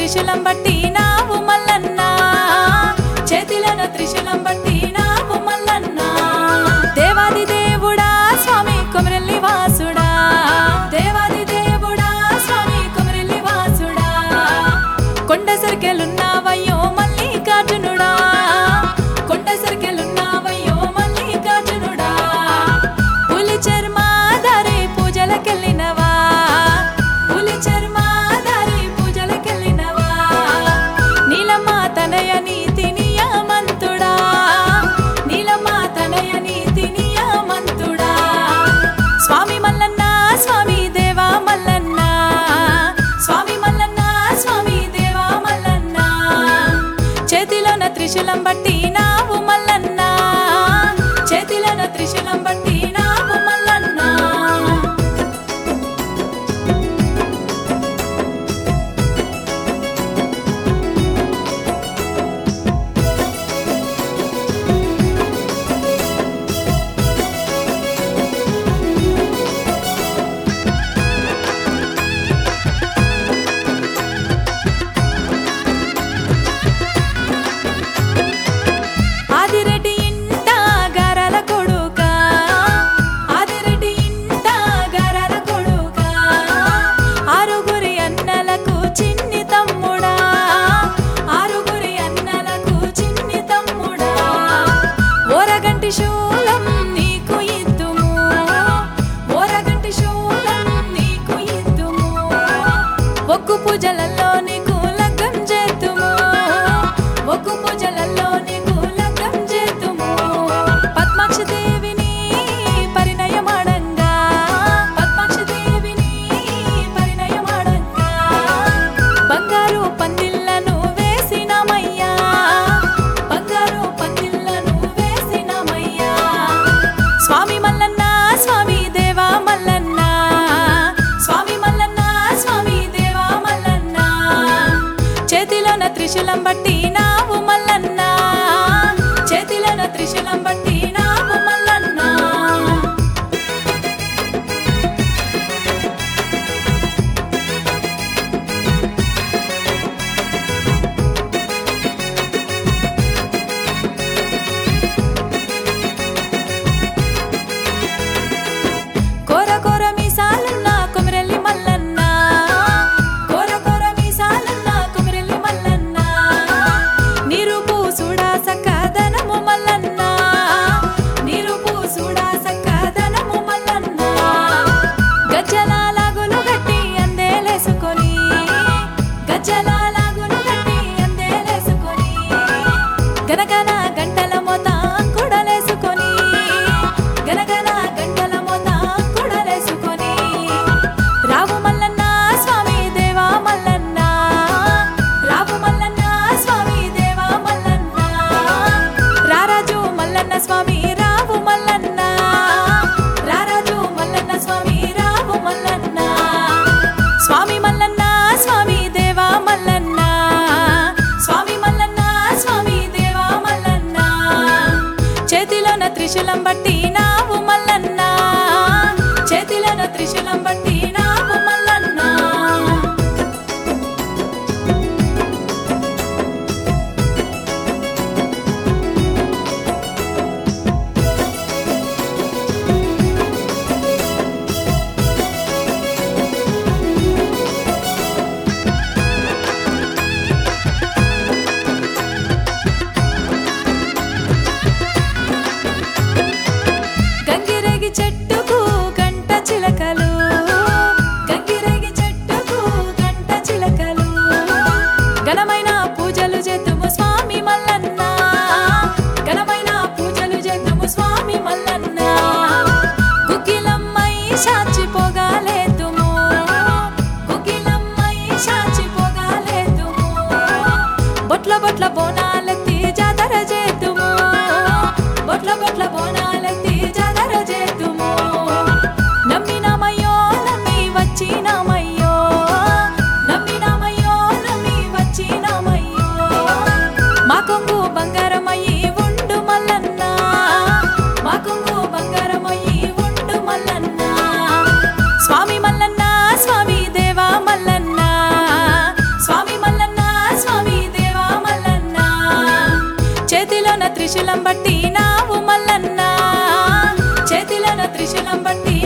త్రిశూలం పట్టినావు మల్లన్న, చేతిలోన త్రిశూలం పట్టినావు మల్లన్న. దేవాది దేవుడా స్వామి కొమరెల్లి వాసుడా, దేవాది దేవుడా స్వామి కొమరెల్లి వాసుడా. కొండ సరికెలున్నావయ్యో మల్లికార్జునుడా, కొండ సరికెలున్నావయ్యో మల్లికార్జునుడా. పులి చర్మాధారి పూజలకెళ్ళినవా, పులి చర్మాధారి పూజలకెళ్ళినవా. నీలమ్మ తనయ నీతి నియమంతుడా, నీలమ్మ తనయ నీతి నియమంతుడా. స్వామి మల్లన్న స్వామి దేవా మల్లన్న, స్వామి మల్లన్న స్వామి దేవా మల్లన్న. చేతిలోన త్రిశూలం పట్టినావు మల్లన్న, చేతిలోన త్రిశూలం పట్టినావు మల్లన్న. ఆదిరెడ్డి ఇంట గారాల కొడుకా, ఆదిరెడ్డి ఇంట గారాల కొడుకా. ఆరుగురి అన్నలకు చిన్ని తమ్ముడా, ఆరుగురి అన్నలకు చిన్ని తమ్ముడా. ఓరగంటి శూలం నీకు ఇద్దుము, ఓరగంటి శూలం నీకు ఇద్దుము. ఒగ్గు పూజలలో నీకు లగ్గం చేద్దుము, ఒగ్గు పూజలలో నీకు లగ్గం చేద్దుము. పద్మాక్షి దేవిని పరిణయమాడంగా, పద్మాక్షి దేవిని పరిణయమాడంగా. బంగారు పందిళ్ళను వేసినమయ్యా, బంగారు పందిళ్ళను వేసినమయ్యా. స్వామి మల్లన్న స్వామి దేవా మల్లన్న, స్వామి మల్లన్న స్వామి దేవా మల్లన్న. చేతిలోన త్రిశూలం పట్టినావు మల్లన్న, చేతిలోన త్రిశూలం పట్టినావు మల్లన్న. కోర కోర మీసాలున్న కొమరెల్లి మల్లన్న, కోర కోర మీసాలున్న కొమరెల్లి మల్లన్న. నీరు పూసుడా సక్కదనము మల్లన్న, నీరు పూసుడా సక్కదనము మల్లన్న. గజ్జల లాగులు గట్టి అందేలేసుకొని, గజ్జల లాగులు గట్టి అందేలేసుకొని. గనగన గంటల మోత కుడలేసుకొని, గనగన గంటల మోత కుడలేసుకొని. రావు మల్లన్న స్వామి దేవా మల్లన్న, రావు మల్లన్న స్వామి దేవా మల్లన్న. రారాజు మల్లన్న స్వామి రావు మల్లన్న, రారాజు మల్లన్న స్వామి రావు మల్లన్న. స్వామి మల్లన్న స్వామి దేవా మల్లన్న, స్వామి మల్లన్న స్వామి దేవా మల్లన్న. చేతిలోన త్రిశూలం పట్టినావు మల్లన్న, చేతిలోన త్రిశూలం పట్టినావు మల్లన్న. గంగిరేగి చెట్టుకు గంట చిలకలు, త్రిశూలం బట్టి నావు మల్లన్న చేతిలోన త్రిశూలం బట్టి